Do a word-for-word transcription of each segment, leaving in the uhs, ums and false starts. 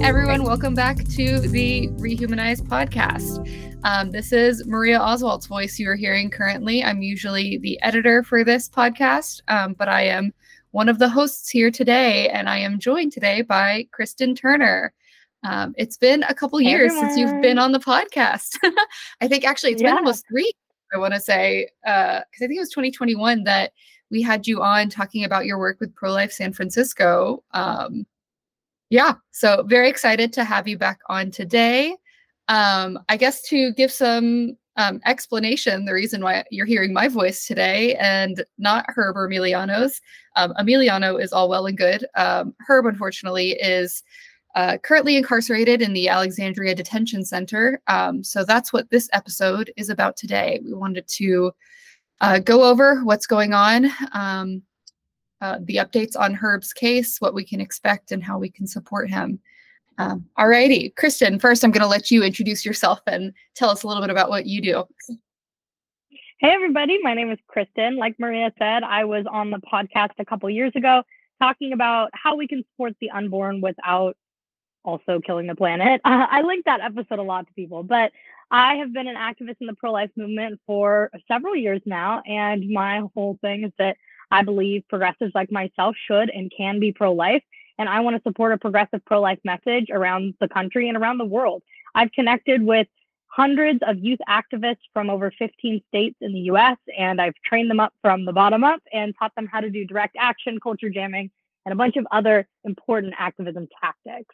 everyone. Welcome back to the Rehumanized podcast. Um, this is Maria Oswald's voice you are hearing currently. I'm usually the editor for this podcast, um, but I am one of the hosts here today, and I am joined today by Kristen Turner. Um, it's been a couple Hey, years everyone. since you've been on the podcast. I think actually it's Yeah. been almost three, I want to say, because uh, I think it was twenty twenty-one that we had you on talking about your work with Pro-Life San Francisco. Um, yeah, so very excited to have you back on today. Um, I guess to give some um, explanation, the reason why you're hearing my voice today and not Herb or Emiliano's. Um, Emiliano is all well and good. Um, Herb, unfortunately, is uh, currently incarcerated in the Alexandria Detention Center. Um, so that's what this episode is about today. We wanted to uh, go over what's going on, um, uh, the updates on Herb's case, what we can expect, and how we can support him. Um, all righty. Kristen, first I'm going to let you introduce yourself and tell us a little bit about what you do. Hey, everybody. My name is Kristen. Like Maria said, I was on the podcast a couple years ago talking about how we can support the unborn without also killing the planet. Uh, I link that episode a lot to people, but I have been an activist in the pro-life movement for several years now, and my whole thing is that I believe progressives like myself should and can be pro-life, and I want to support a progressive pro-life message around the country and around the world. I've connected with hundreds of youth activists from over fifteen states in the U S, and I've trained them up from the bottom up and taught them how to do direct action, culture jamming, and a bunch of other important activism tactics.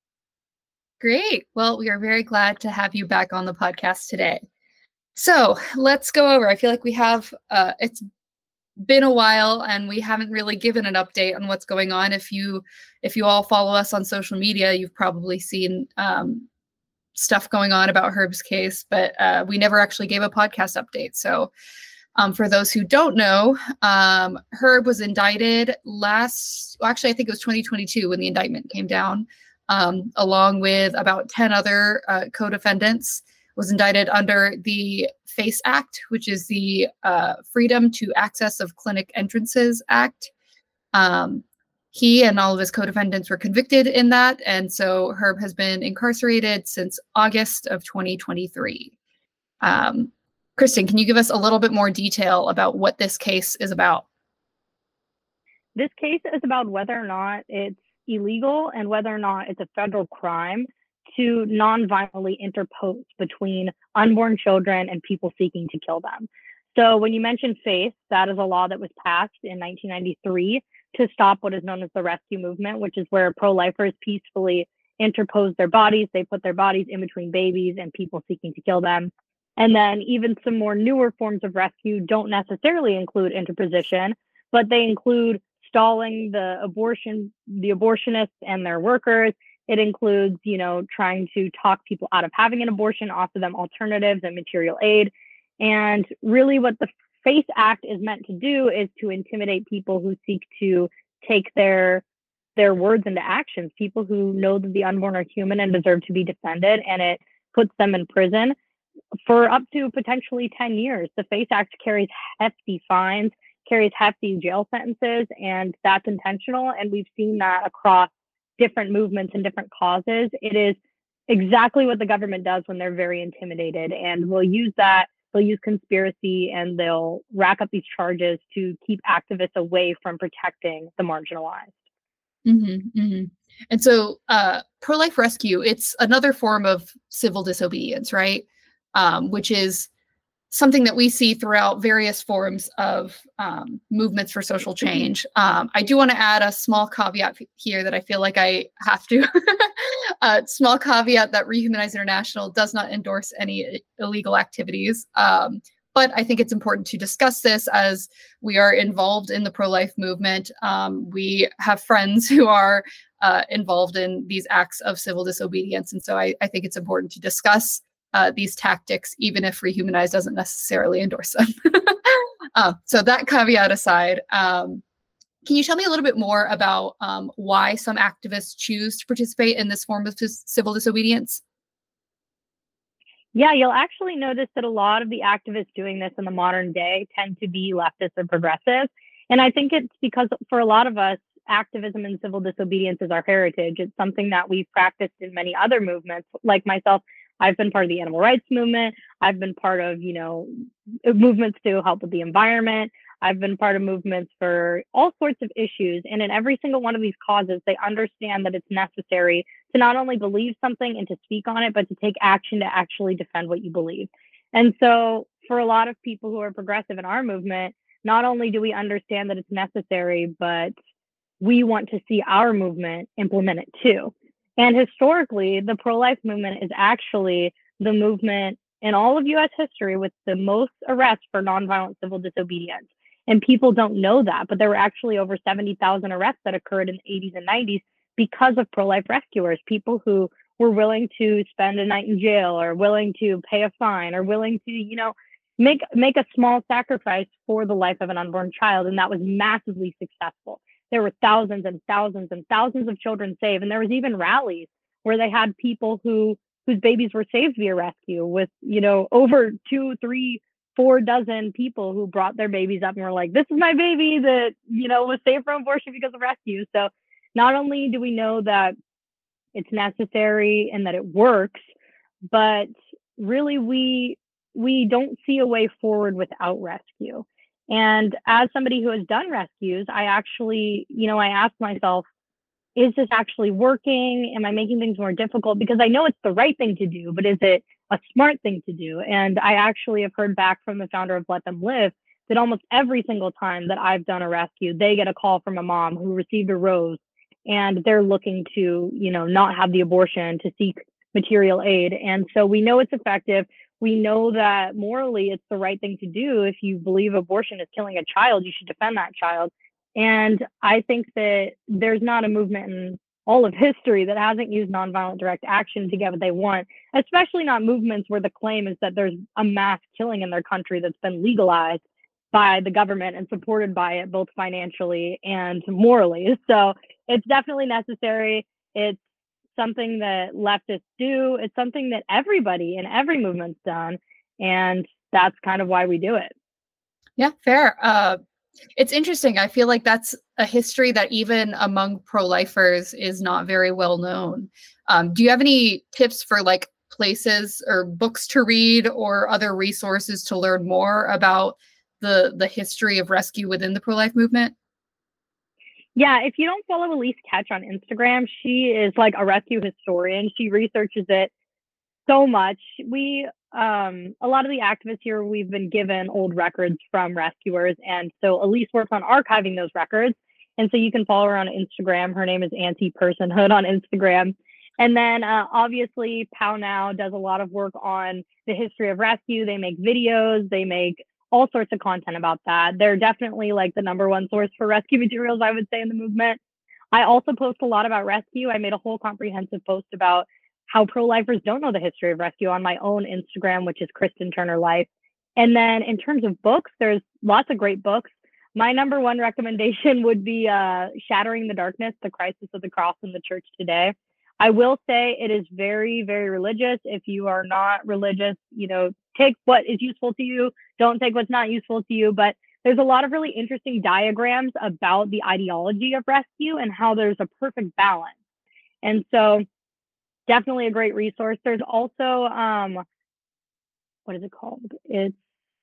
Great. Well, we are very glad to have you back on the podcast today. So let's go over. I feel like we have, uh, it's been a while and we haven't really given an update on what's going on. If you, if you all follow us on social media, you've probably seen um, stuff going on about Herb's case, but uh, we never actually gave a podcast update. So um, for those who don't know, um, Herb was indicted last, well, actually, I think it was twenty twenty-two when the indictment came down. Um, along with about ten other uh, co-defendants, was indicted under the FACE Act, which is the uh, Freedom to Access of Clinic Entrances Act. Um, he and all of his co-defendants were convicted in that, and so Herb has been incarcerated since August of twenty twenty-three. Um, Kristen, can you give us a little bit more detail about what this case is about? This case is about whether or not it's illegal and whether or not it's a federal crime to non-violently interpose between unborn children and people seeking to kill them. So when you mention FACE, that is a law that was passed in nineteen ninety-three to stop what is known as the rescue movement, which is where pro-lifers peacefully interpose their bodies. They put their bodies in between babies and people seeking to kill them. And then even some more newer forms of rescue don't necessarily include interposition, but they include stalling the abortion, the abortionists and their workers. It includes, you know, trying to talk people out of having an abortion, offer them alternatives and material aid. And really what the FACE Act is meant to do is to intimidate people who seek to take their their words into actions, people who know that the unborn are human and deserve to be defended, and it puts them in prison for up to potentially ten years. The FACE Act carries hefty fines, carries hefty jail sentences, and that's intentional. And we've seen that across different movements and different causes. It is exactly what the government does when they're very intimidated, and will use that, they'll use conspiracy, and they'll rack up these charges to keep activists away from protecting the marginalized. Mm-hmm, mm-hmm. And so uh, pro-life rescue, it's another form of civil disobedience, right? Um, which is something that we see throughout various forms of um, movements for social change. Um, I do want to add a small caveat here that I feel like I have to. A small caveat that Rehumanize International does not endorse any illegal activities. Um, but I think it's important to discuss this as we are involved in the pro-life movement. Um, we have friends who are uh, involved in these acts of civil disobedience. And so I, I think it's important to discuss Uh, these tactics, even if Rehumanize doesn't necessarily endorse them. uh, so that caveat aside, um, can you tell me a little bit more about um, why some activists choose to participate in this form of civil disobedience? Yeah, you'll actually notice that a lot of the activists doing this in the modern day tend to be leftists and progressives. And I think it's because for a lot of us, activism and civil disobedience is our heritage. It's something that we've practiced in many other movements. Like myself, I've been part of the animal rights movement. I've been part of, you know, movements to help with the environment. I've been part of movements for all sorts of issues. And in every single one of these causes, they understand that it's necessary to not only believe something and to speak on it, but to take action to actually defend what you believe. And so for a lot of people who are progressive in our movement, not only do we understand that it's necessary, but we want to see our movement implement it too. And historically, the pro-life movement is actually the movement in all of U S history with the most arrests for nonviolent civil disobedience. And people don't know that, but there were actually over seventy thousand arrests that occurred in the eighties and nineties because of pro-life rescuers, people who were willing to spend a night in jail or willing to pay a fine or willing to, you know, make make a small sacrifice for the life of an unborn child. And that was massively successful. There were thousands and thousands and thousands of children saved. And there was even rallies where they had people who whose babies were saved via rescue with, you know, over two, three, four dozen people who brought their babies up and were like, this is my baby that, you know, was saved from abortion because of rescue. So not only do we know that it's necessary and that it works, but really we we don't see a way forward without rescue. And as somebody who has done rescues, I actually, you know, I ask myself, is this actually working? Am I making things more difficult? Because I know it's the right thing to do, but is it a smart thing to do? And I actually have heard back from the founder of Let Them Live that almost every single time that I've done a rescue, they get a call from a mom who received a rose and they're looking to, you know, not have the abortion, to seek material aid. And so we know it's effective. We know that morally it's the right thing to do. If you believe abortion is killing a child, you should defend that child. And I think that there's not a movement in all of history that hasn't used nonviolent direct action to get what they want, especially not movements where the claim is that there's a mass killing in their country that's been legalized by the government and supported by it both financially and morally. So it's definitely necessary. It's something that leftists do. It's something that everybody in every movement's done. And that's kind of why we do it. Yeah, fair. Uh, it's interesting. I feel like that's a history that even among pro-lifers is not very well known. Um, do you have any tips for like places or books to read or other resources to learn more about the, the history of rescue within the pro-life movement? Yeah, if you don't follow Elise Ketch on Instagram, she is like a rescue historian. She researches it so much. We, um, a lot of the activists here, we've been given old records from rescuers. And so Elise works on archiving those records. And so you can follow her on Instagram. Her name is Anti-Personhood on Instagram. And then uh, obviously Pow Now does a lot of work on the history of rescue. They make videos, they make all sorts of content about that. They're definitely like the number one source for rescue materials, I would say, in the movement. I also post a lot about rescue. I made a whole comprehensive post about how pro-lifers don't know the history of rescue on my own Instagram, which is Kristen Turner Life. And then in terms of books, there's lots of great books. My number one recommendation would be uh, Shattering the Darkness, The Crisis of the Cross in the Church Today. I will say it is very, very religious. If you are not religious, you know, take what is useful to you. Don't take what's not useful to you. But there's a lot of really interesting diagrams about the ideology of rescue and how there's a perfect balance. And so definitely a great resource. There's also, um, what is it called? It's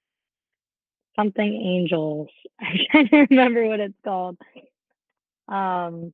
something angels. I'm trying to remember what it's called. Um,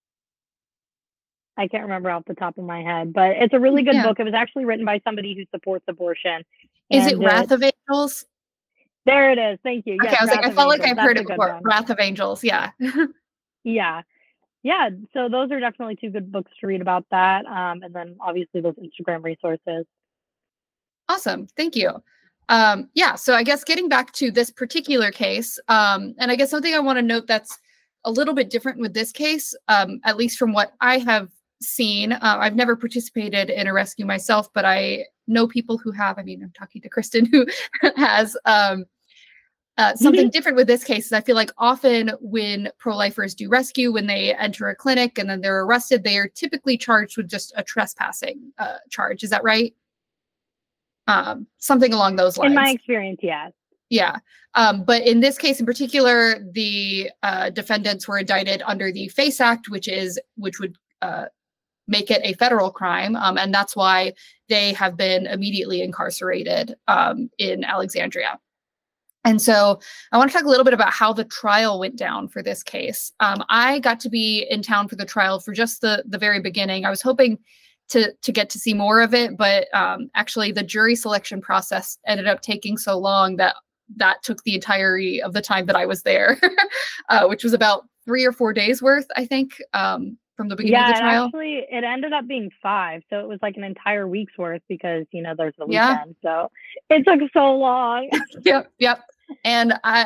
I can't remember off the top of my head, but it's a really good yeah. book. It was actually written by somebody who supports abortion. Is it Wrath of Angels? There it is. Thank you. Okay, yes, I was Wrath like, I felt like I've That's heard it before. One. Wrath of Angels. Yeah. yeah. Yeah. So those are definitely two good books to read about that. Um, and then obviously those Instagram resources. Awesome. Thank you. Um, yeah. So I guess getting back to this particular case, um, and I guess something I want to note that's a little bit different with this case, um, at least from what I have seen. Uh, I've never participated in a rescue myself, but I know people who have. I mean, I'm talking to Kristen who has um, uh, something different with this case. Is I feel like often when pro-lifers do rescue, when they enter a clinic and then they're arrested, they are typically charged with just a trespassing uh, charge. Is that right? Um, something along those lines. In my experience, yes. Yeah. Um, but in this case in particular, the uh, defendants were indicted under the FACE Act, which is which would uh, make it a federal crime. Um, and that's why they have been immediately incarcerated um, in Alexandria. And so I want to talk a little bit about how the trial went down for this case. Um, I got to be in town for the trial for just the, the very beginning. I was hoping to, to get to see more of it, but um, actually the jury selection process ended up taking so long that that took the entirety of the time that I was there, uh, which was about three or four days worth, I think, um, from the beginning yeah, of the trial. Actually, it ended up being five. So it was like an entire week's worth because, you know, there's the Yeah. weekend. So it took so long. Yep, yep. And I,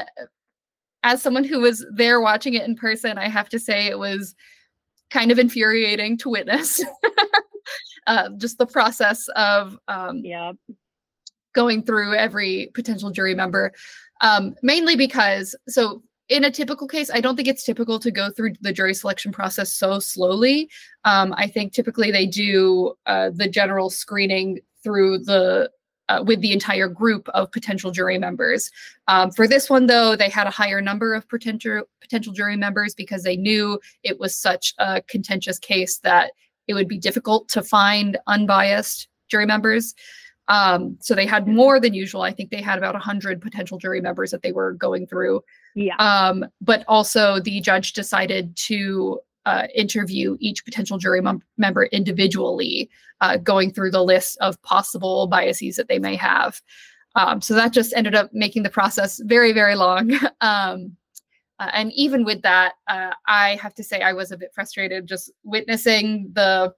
as someone who was there watching it in person, I have to say it was kind of infuriating to witness. uh, just the process of um, yeah. going through every potential jury member, um, mainly because, so in a typical case, I don't think it's typical to go through the jury selection process so slowly. Um, I think typically they do uh, the general screening through the Uh, with the entire group of potential jury members. Um, for this one, though, they had a higher number of potential potential jury members because they knew it was such a contentious case that it would be difficult to find unbiased jury members. Um, so they had more than usual. I think they had about one hundred potential jury members that they were going through. Yeah. Um, but also the judge decided to Uh, interview each potential jury mem- member individually, uh, going through the list of possible biases that they may have. Um, so that just ended up making the process very, very long. um, uh, and even with that, uh, I have to say I was a bit frustrated just witnessing the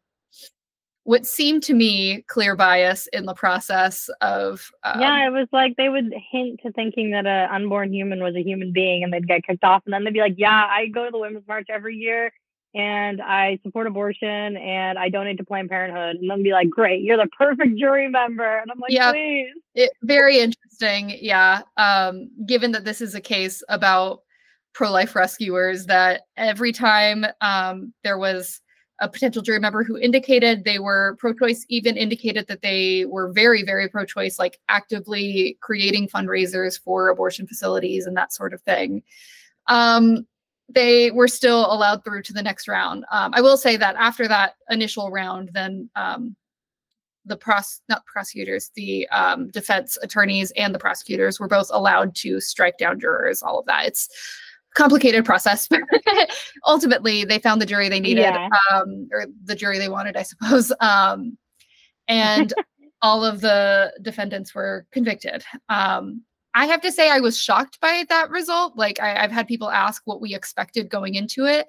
what seemed to me clear bias in the process of um, yeah it was like they would hint to thinking that an unborn human was a human being and they'd get kicked off, and then they'd be like, yeah, I go to the Women's March every year and I support abortion and I donate to Planned Parenthood, and then be like, great, you're the perfect jury member. And I'm like, yeah, please. it, very interesting. Yeah. Um, given that this is a case about pro-life rescuers, that every time um, there was a potential jury member who indicated they were pro-choice, even indicated that they were very, very pro-choice, like actively creating fundraisers for abortion facilities and that sort of thing, um, they were still allowed through to the next round. Um, I will say that after that initial round, then um, the pros not prosecutors, the um, defense attorneys and the prosecutors were both allowed to strike down jurors, all of that. It's a complicated process, but ultimately they found the jury they needed, Yeah. um, or the jury they wanted, I suppose. Um, and all of the defendants were convicted. Um, I have to say I was shocked by that result. Like I, I've had people ask what we expected going into it.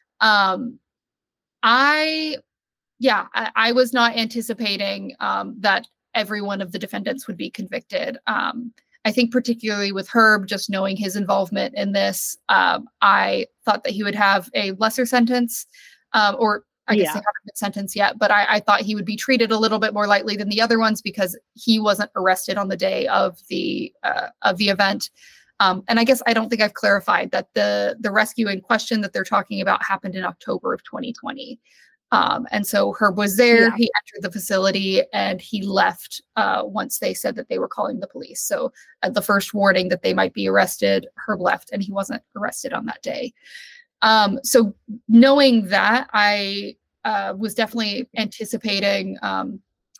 Um, I Yeah, I, I was not anticipating um, that every one of the defendants would be convicted. Um, I think particularly with Herb, just knowing his involvement in this, um, I thought that he would have a lesser sentence, um, or I guess Yeah. they haven't been sentenced yet, but I, I thought he would be treated a little bit more lightly than the other ones because he wasn't arrested on the day of the uh, of the event. Um, and I guess I don't think I've clarified that the the rescue in question that they're talking about happened in October of twenty twenty. Um, and so Herb was there, Yeah. he entered the facility, and he left uh, once they said that they were calling the police. So at the first warning that they might be arrested, Herb left and he wasn't arrested on that day. Um, so knowing that, I uh, was definitely anticipating um,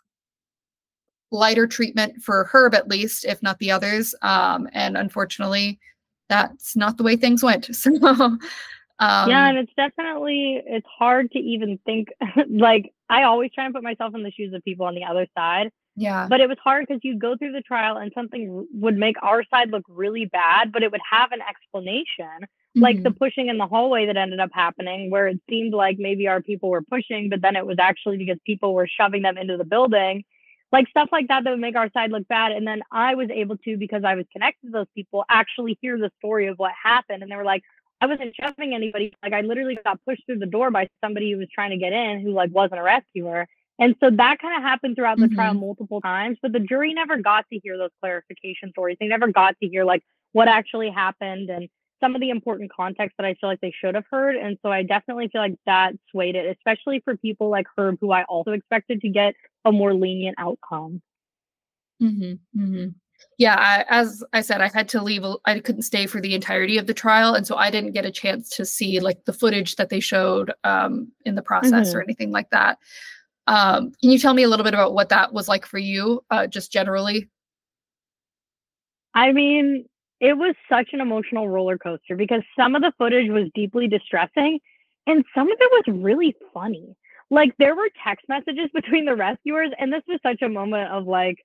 lighter treatment for Herb, at least, if not the others. Um, and unfortunately, that's not the way things went. So Um, yeah, and it's definitely, it's hard to even think, like, I always try and put myself in the shoes of people on the other side. Yeah. But it was hard because you go through the trial and something would make our side look really bad, but it would have an explanation, mm-hmm. like the pushing in the hallway that ended up happening, where it seemed like maybe our people were pushing, but then it was actually because people were shoving them into the building. Like stuff like that that would make our side look bad. And then I was able to, because I was connected to those people, actually hear the story of what happened. And they were like, I wasn't shoving anybody. Like I literally got pushed through the door by somebody who was trying to get in, who like wasn't a rescuer. And so that kind of happened throughout the mm-hmm. trial multiple times, but the jury never got to hear those clarification stories. They never got to hear like what actually happened and some of the important context that I feel like they should have heard. And so I definitely feel like that swayed it, especially for people like Herb, who I also expected to get a more lenient outcome. Mm-hmm. Mm-hmm. Yeah, I, as I said, I had to leave. I couldn't stay for the entirety of the trial, and so I didn't get a chance to see like the footage that they showed um, in the process Mm-hmm. or anything like that. Um, can you tell me a little bit about what that was like for you, uh, just generally? I mean, it was such an emotional roller coaster because some of the footage was deeply distressing and some of it was really funny. Like there were text messages between the rescuers, and this was such a moment of like,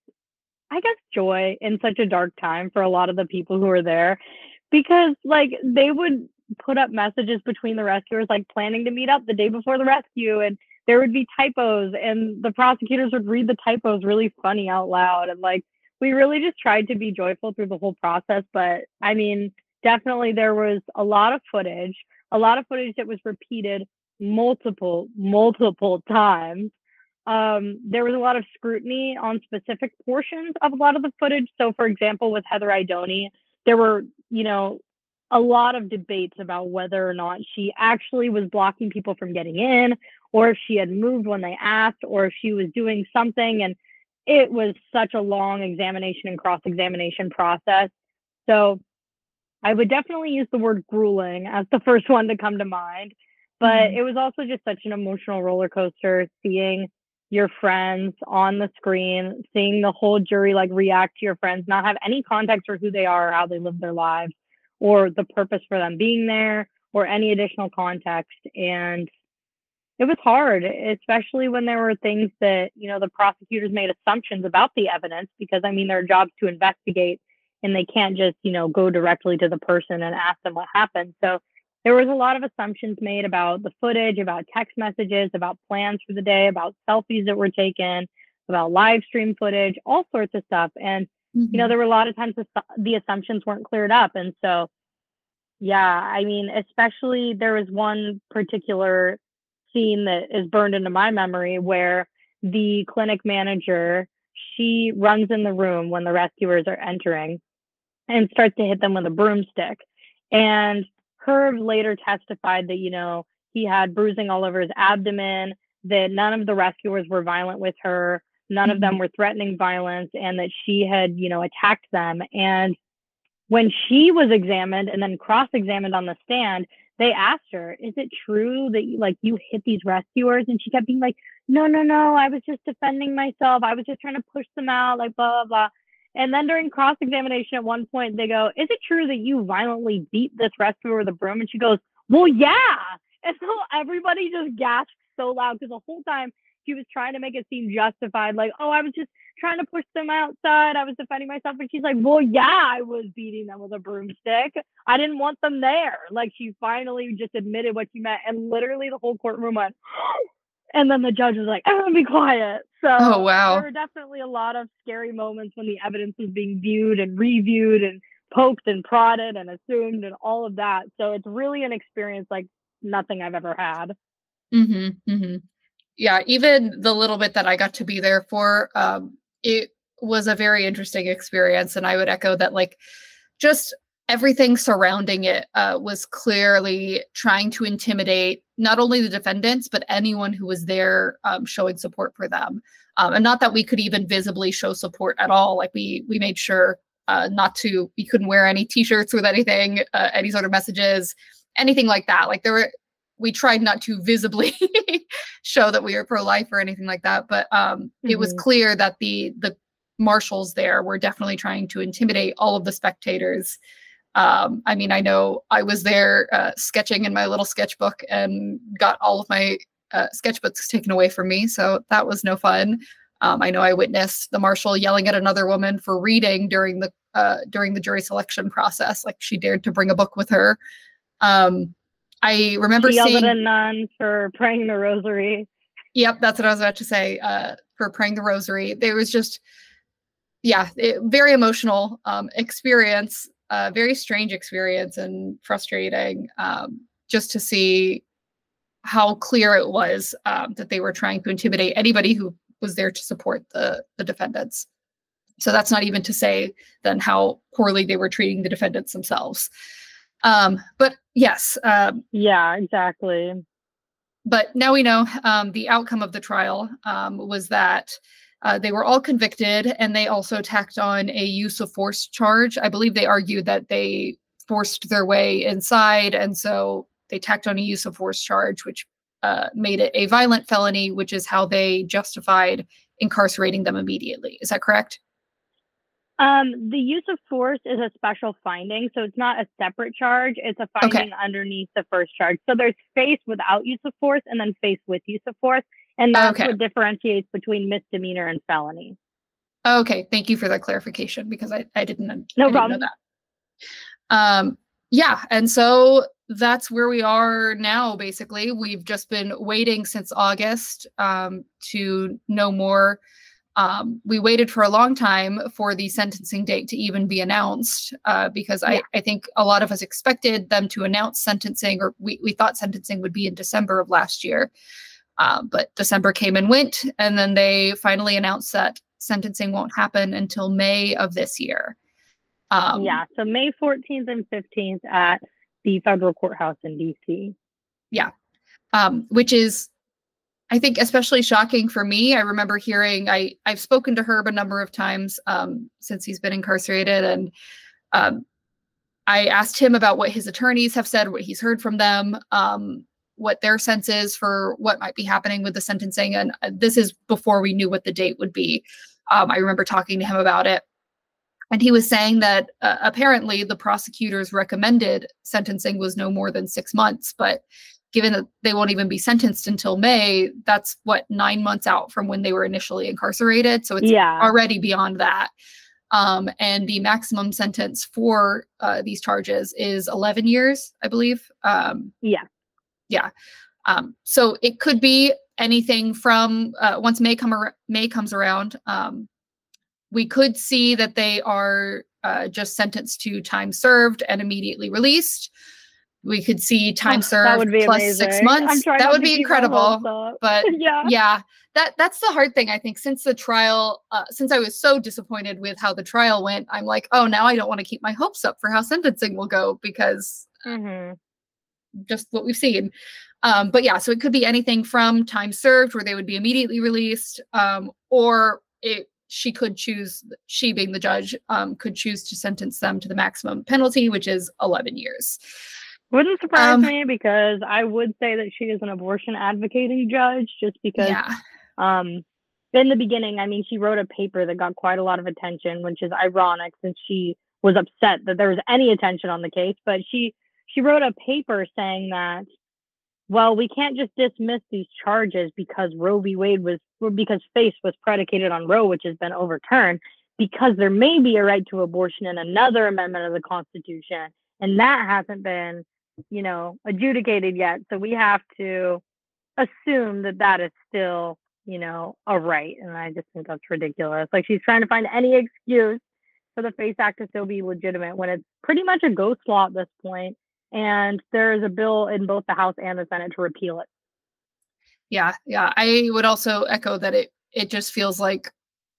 I guess, joy in such a dark time for a lot of the people who were there because like they would put up messages between the rescuers, like planning to meet up the day before the rescue, and there would be typos, and the prosecutors would read the typos really funny out loud. And like, we really just tried to be joyful through the whole process. But I mean, definitely there was a lot of footage, a lot of footage that was repeated multiple, multiple times. Um, there was a lot of scrutiny on specific portions of a lot of the footage. So, for example, with Heather Idoni, there were, you know, a lot of debates about whether or not she actually was blocking people from getting in, or if she had moved when they asked, or if she was doing something. And it was such a long examination and cross examination process. So, I would definitely use the word grueling as the first one to come to mind. But Mm-hmm. it was also just such an emotional roller coaster seeing your friends on the screen, seeing the whole jury like react to your friends, not have any context for who they are or how they live their lives or the purpose for them being there or any additional context. And it was hard, especially when there were things that, you know, the prosecutors made assumptions about the evidence because, I mean, their job's to investigate and they can't just, you know, go directly to the person and ask them what happened. So there was a lot of assumptions made about the footage, about text messages, about plans for the day, about selfies that were taken, about live stream footage, all sorts of stuff. And, you know, Mm-hmm. there were a lot of times the, the assumptions weren't cleared up. And so, yeah, I mean, especially there was one particular scene that is burned into my memory where the clinic manager, she runs in the room when the rescuers are entering and starts to hit them with a broomstick. And Herb later testified that, you know, he had bruising all over his abdomen, that none of the rescuers were violent with her, none of Mm-hmm. them were threatening violence, and that she had, you know, attacked them. And when she was examined and then cross-examined on the stand, they asked her, "Is it true that you, like you hit these rescuers?" And she kept being like, "No, no, no. I was just defending myself. I was just trying to push them out, like blah blah blah." And then during cross-examination, at one point, they go, "Is it true that you violently beat this rescuer with a broom?" And she goes, "Well, yeah." And so everybody just gasped so loud because the whole time she was trying to make it seem justified, like, "Oh, I was just trying to push them outside. I was defending myself." And she's like, "Well, yeah, I was beating them with a broomstick. I didn't want them there." Like she finally just admitted what she meant. And literally the whole courtroom went, and then the judge was like, "Everyone be quiet." Oh, So there wow. were definitely a lot of scary moments when the evidence was being viewed and reviewed and poked and prodded and assumed and all of that. So it's really an experience like nothing I've ever had. Mm-hmm. Mm-hmm. Yeah, even the little bit that I got to be there for, um, it was a very interesting experience. And I would echo that, like, just everything surrounding it uh, was clearly trying to intimidate not only the defendants, but anyone who was there um, showing support for them. Um, and not that we could even visibly show support at all. Like we we made sure uh, not to, we couldn't wear any t-shirts with anything, uh, any sort of messages, anything like that. Like there were, we tried not to visibly show that we were pro-life or anything like that. But um, mm-hmm. It was clear that the the marshals there were definitely trying to intimidate all of the spectators. Um, I mean, I know I was there uh, sketching in my little sketchbook and got all of my uh, sketchbooks taken away from me. So that was no fun. Um, I know I witnessed the marshal yelling at another woman for reading during the uh, during the jury selection process. Like she dared to bring a book with her. Um, I remember she yelled seeing at a nun for praying the rosary. Yep, that's what I was about to say. Uh, for praying the rosary, there was just, yeah, it, very emotional um, experience, uh, very strange experience, and frustrating. Um, just to see how clear it was um, that they were trying to intimidate anybody who was there to support the the defendants. So that's not even to say then how poorly they were treating the defendants themselves. Um, but yes. Um, yeah, exactly. But now we know um, the outcome of the trial um, was that Uh, they were all convicted, and they also tacked on a use of force charge. I believe they argued that they forced their way inside, and so they tacked on a use of force charge, which uh, made it a violent felony, which is how they justified incarcerating them immediately. Is that correct? Um, the use of force is a special finding, so it's not a separate charge. It's a finding Okay. underneath the first charge. So there's face without use of force and then face with use of force, and that's Okay. what differentiates between misdemeanor and felony. Okay, thank you for that clarification, because I, I didn't, No I didn't problem. know that. Um, yeah, and so that's where we are now, basically. We've just been waiting since August um, to know more. Um, we waited for a long time for the sentencing date to even be announced uh, because Yeah. I, I think a lot of us expected them to announce sentencing, or we, we thought sentencing would be in December of last year. Um, but December came and went, and then they finally announced that sentencing won't happen until May of this year. Um, Yeah, so May fourteenth and fifteenth at the federal courthouse in D C. Yeah, um, which is, I think, especially shocking for me. I remember hearing, I, I've spoken to Herb a number of times um, since he's been incarcerated, and um, I asked him about what his attorneys have said, what he's heard from them, um, what their sense is for what might be happening with the sentencing. And this is before we knew what the date would be. Um, I remember talking to him about it. And he was saying that uh, apparently the prosecutors recommended sentencing was no more than six months. But given that they won't even be sentenced until May, that's what, nine months out from when they were initially incarcerated. So it's Yeah. already beyond that. Um, and the maximum sentence for uh, these charges is eleven years, I believe. Um, yeah. Yeah. Um, so it could be anything from uh, once May come ar- May comes around. Um, we could see that they are uh, just sentenced to time served and immediately released. We could see time Oh, served that would be plus amazing. six months. I'm trying That not would to be keep my incredible. hopes up. But yeah. yeah, that that's the hard thing, I think. Since the trial, uh, since I was so disappointed with how the trial went, I'm like, oh, now I don't want to keep my hopes up for how sentencing will go, because Mm-hmm. just what we've seen. Um, but yeah, so it could be anything from time served, where they would be immediately released, um, or it, she could choose, she being the judge, um, could choose to sentence them to the maximum penalty, which is eleven years. Wouldn't surprise Um, me, because I would say that she is an abortion advocating judge, just because Yeah. um, in the beginning, I mean, she wrote a paper that got quite a lot of attention, which is ironic since she was upset that there was any attention on the case. But she she wrote a paper saying that, well, we can't just dismiss these charges because Roe v. Wade was, because FACE was predicated on Roe, which has been overturned, because there may be a right to abortion in another amendment of the Constitution, and that hasn't been, you know, adjudicated yet. So we have to assume that that is still, you know, a right. And I just think that's ridiculous. Like, she's trying to find any excuse for the FACE Act to still be legitimate when it's pretty much a ghost law at this point. And there is a bill in both the House and the Senate to repeal it. Yeah, yeah. I would also echo that it it just feels like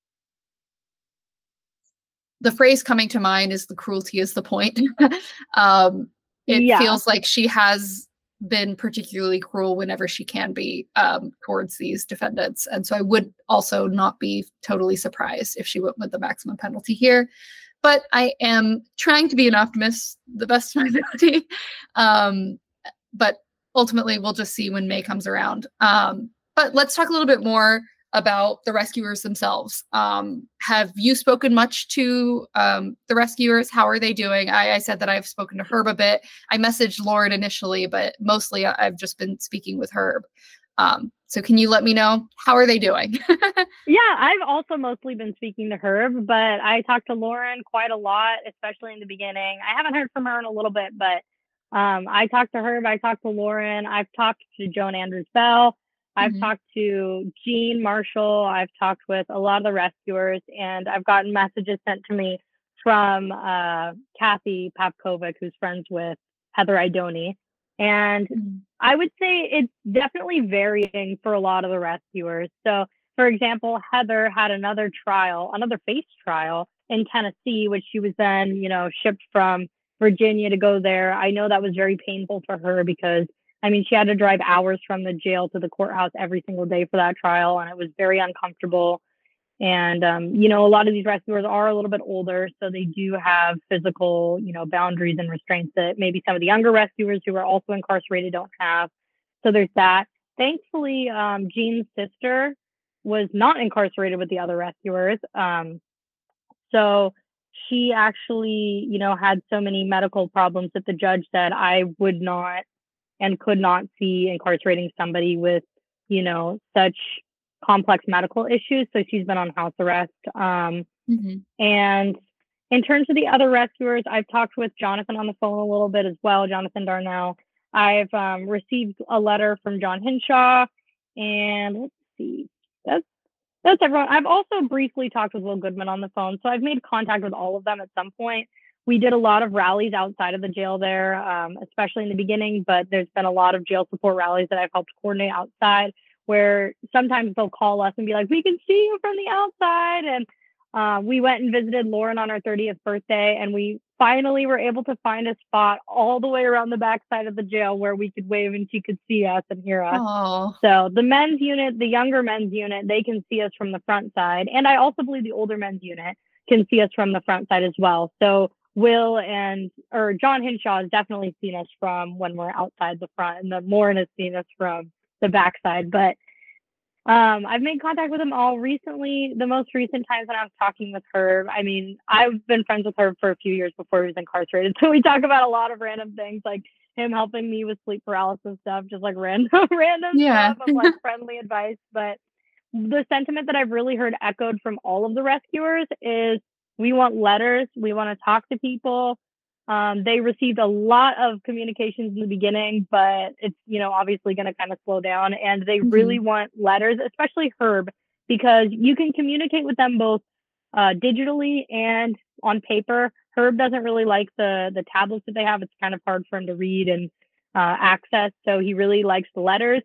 the phrase coming to mind is "the cruelty is the point." um, it Yeah. feels like she has been particularly cruel whenever she can be um, towards these defendants. And so I would also not be totally surprised if she went with the maximum penalty here. But I am trying to be an optimist the best of my ability. Um, but ultimately, we'll just see when May comes around. Um, but let's talk a little bit more about the rescuers themselves. Um, have you spoken much to um, the rescuers? How are they doing? I, I said that I've spoken to Herb a bit. I messaged Lauren initially, but mostly I've just been speaking with Herb. Um, so can you let me know, how are they doing? Yeah, I've also mostly been speaking to Herb, but I talked to Lauren quite a lot, especially in the beginning. I haven't heard from her in a little bit, but um, I talked to Herb, I talked to Lauren, I've talked to Joan Andrews Bell, I've Mhm. talked to Jean Marshall, I've talked with a lot of the rescuers, and I've gotten messages sent to me from uh, Kathy Papkovic, who's friends with Heather Idoni. And Mhm. I would say it's definitely varying for a lot of the rescuers. So, for example, Heather had another trial, another FACE trial in Tennessee, which she was then, you know, shipped from Virginia to go there. I know that was very painful for her because, I mean, she had to drive hours from the jail to the courthouse every single day for that trial, and it was very uncomfortable. And, um, you know, a lot of these rescuers are a little bit older, so they do have physical, you know, boundaries and restraints that maybe some of the younger rescuers who are also incarcerated don't have. So there's that. Thankfully, um, Jean's sister was not incarcerated with the other rescuers. Um, so she actually, you know, had so many medical problems that the judge said I would not and could not see incarcerating somebody with, you know, such complex medical issues. So she's been on house arrest. Um, mm-hmm. And in terms of the other rescuers, I've talked with Jonathan on the phone a little bit as well, Jonathan Darnell. I've um, received a letter from John Hinshaw, and let's see, that's that's everyone. I've also briefly talked with Will Goodman on the phone, so I've made contact with all of them at some point. We did a lot of rallies outside of the jail there, um, especially in the beginning, but there's been a lot of jail support rallies that I've helped coordinate outside, where sometimes they'll call us and be like, we can see you from the outside. And uh, we went and visited Lauren on our thirtieth birthday, and we finally were able to find a spot all the way around the backside of the jail where we could wave and she could see us and hear us. Aww. So the men's unit, the younger men's unit, they can see us from the front side. And I also believe the older men's unit can see us from the front side as well. So Will and, or John Hinshaw has definitely seen us from when we're outside the front, and the Lauren has seen us from the backside. But um, I've made contact with them all recently. The most recent times when I was talking with Herb, I mean, I've been friends with Herb for a few years before he was incarcerated. So we talk about a lot of random things, like him helping me with sleep paralysis stuff, just like random, random yeah. stuff of like friendly advice. But the sentiment that I've really heard echoed from all of the rescuers is we want letters. We want to talk to people. Um, they received a lot of communications in the beginning, but it's, you know, obviously going to kind of slow down. And they mm-hmm. really want letters, especially Herb, because you can communicate with them both uh, digitally and on paper. Herb doesn't really like the the tablets that they have. It's kind of hard for him to read and uh, access. So he really likes the letters.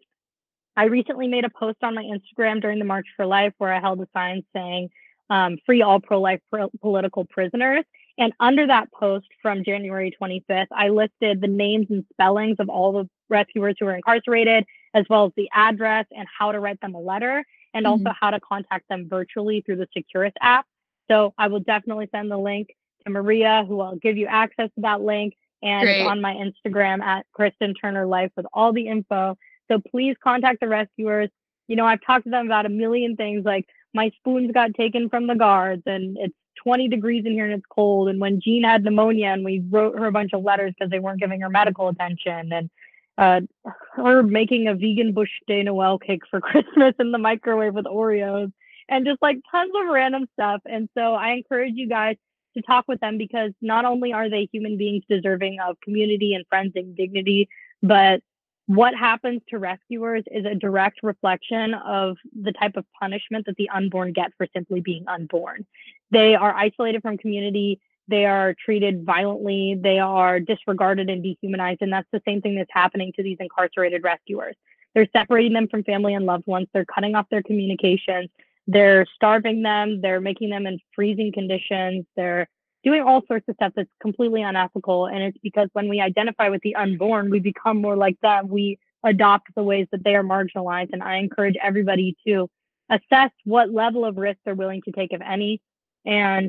I recently made a post on my Instagram during the March for Life where I held a sign saying, um, free all pro-life pro- political prisoners. And under that post from January twenty-fifth, I listed the names and spellings of all the rescuers who were incarcerated, as well as the address and how to write them a letter, and mm-hmm. also how to contact them virtually through the Securus app. So I will definitely send the link to Maria, who will give you access to that link. And Great. It's on my Instagram at Kristen Turner Life with all the info. So please contact the rescuers. You know, I've talked to them about a million things, like my spoons got taken from the guards and it's twenty degrees in here and it's cold. And when Jean had pneumonia and we wrote her a bunch of letters because they weren't giving her medical attention, and uh, her making a vegan Bush Day Noel cake for Christmas in the microwave with Oreos, and just like tons of random stuff. And so I encourage you guys to talk with them, because not only are they human beings deserving of community and friends and dignity, but what happens to rescuers is a direct reflection of the type of punishment that the unborn get for simply being unborn. They are isolated from community. They are treated violently. They are disregarded and dehumanized. And that's the same thing that's happening to these incarcerated rescuers. They're separating them from family and loved ones. They're cutting off their communications. They're starving them. They're making them in freezing conditions. They're doing all sorts of stuff that's completely unethical. And it's because when we identify with the unborn, we become more like them. We adopt the ways that they are marginalized. And I encourage everybody to assess what level of risk they're willing to take, if any, and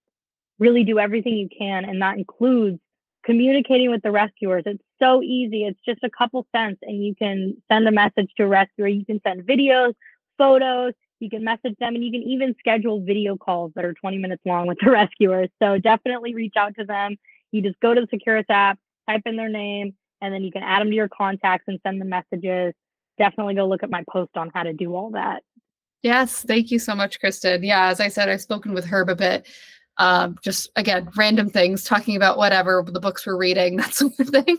really do everything you can. And that includes communicating with the rescuers. It's so easy. It's just a couple cents and you can send a message to a rescuer. You can send videos, photos, you can message them, and you can even schedule video calls that are twenty minutes long with the rescuers. So definitely reach out to them. You just go to the Securus app, type in their name, and then you can add them to your contacts and send them messages. Definitely go look at my post on how to do all that. Yes, thank you so much, Kristen. Yeah, as I said, I've spoken with Herb a bit. Um, just, again, random things, talking about whatever, the books we're reading, that sort of thing.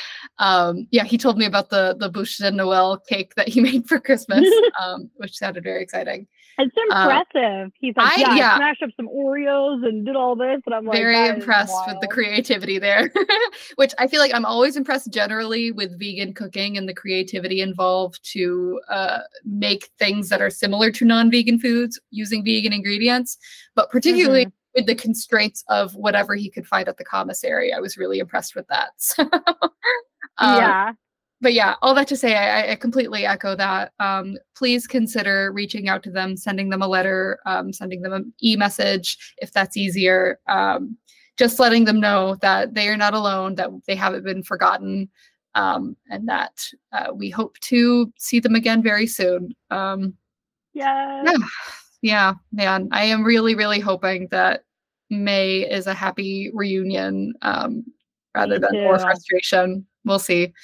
um, yeah, he told me about the the Bûche de Noël cake that he made for Christmas, um, which sounded very exciting. It's impressive. Uh, He's like, I, yeah, yeah, I smashed up some Oreos and did all this. And I'm like, very impressed with the creativity there, which I feel like I'm always impressed generally with vegan cooking and the creativity involved to uh, make things that are similar to non-vegan foods using vegan ingredients, but particularly mm-hmm. with the constraints of whatever he could find at the commissary. I was really impressed with that. So, um, yeah. but yeah, all that to say, I, I completely echo that. Um, please consider reaching out to them, sending them a letter, um, sending them an e-message if that's easier. Um, just letting them know that they are not alone, that they haven't been forgotten, um, and that uh, we hope to see them again very soon. Um, yes. yeah, yeah, man. I am really, really hoping that May is a happy reunion um, rather Me than too. more frustration. We'll see.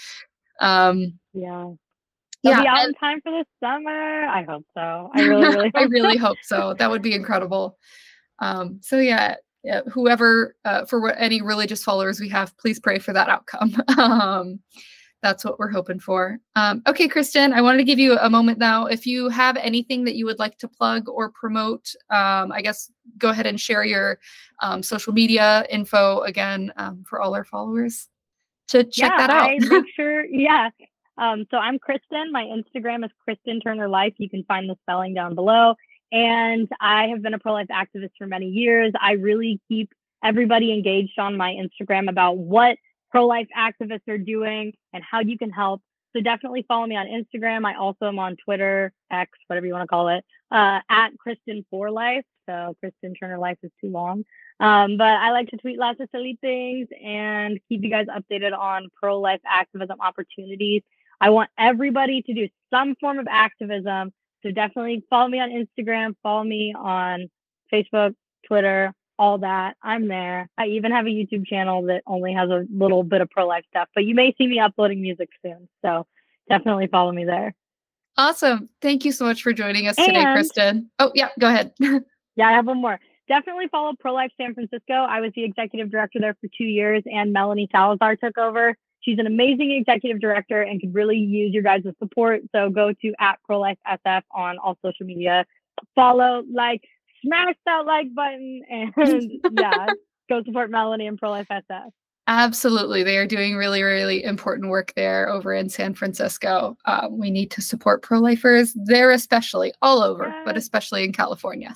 Um, yeah. They'll yeah, be out and- in time for the summer. I hope so. I really, really hope I really so. hope so. That would be incredible. Um, so yeah, yeah, whoever, uh, for what any religious followers we have, please pray for that outcome. um, that's what we're hoping for. Um, okay, Kristen, I wanted to give you a moment now. If you have anything that you would like to plug or promote, um, I guess go ahead and share your um, social media info again um, for all our followers to check yeah, that out. I make sure. Yeah. Um, so I'm Kristen. My Instagram is Kristen Turner Life. You can find the spelling down below. And I have been a pro-life activist for many years. I really keep everybody engaged on my Instagram about what pro-life activists are doing and how you can help. So definitely follow me on Instagram. I also am on Twitter, X, whatever you want to call it, uh, at Kristen for Life. So Kristen Turner Life is too long. Um, but I like to tweet lots of silly things and keep you guys updated on pro-life activism opportunities. I want everybody to do some form of activism. So definitely follow me on Instagram, follow me on Facebook, Twitter, all that. I'm there. I even have a YouTube channel that only has a little bit of pro-life stuff, but you may see me uploading music soon. So definitely follow me there. Awesome. Thank you so much for joining us and, today, Kristen. Oh, yeah, go ahead. yeah, I have one more. Definitely follow Pro-Life San Francisco. I was the executive director there for two years, and Melanie Salazar took over. She's an amazing executive director and could really use your guys' support. So go to at Pro-Life S F on all social media. Follow, like, smash that like button, and yeah, go support Melanie and Pro-Life S F. Absolutely. They are doing really, really important work there over in San Francisco. Um, we need to support pro-lifers there, especially all over, yes. but especially in California.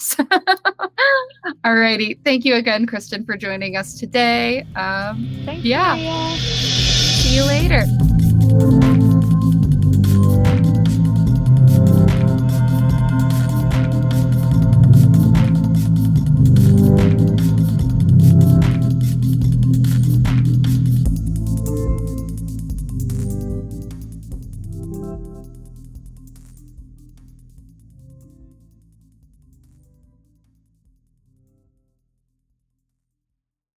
All righty. Thank you again, Kristen, for joining us today. Um, Thank yeah. you. See you later.